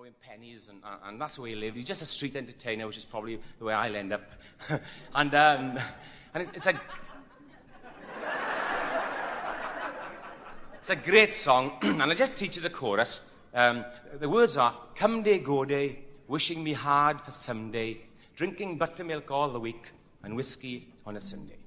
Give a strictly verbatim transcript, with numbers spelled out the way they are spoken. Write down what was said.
throwing pennies, and, and that's the way he lived. He's just a street entertainer, which is probably the way I'll end up. and um, and it's, it's a it's a great song, and I just teach you the chorus. Um, the words are, come day, go day, wishing me hard for someday, drinking buttermilk all the week, and whiskey on a Sunday.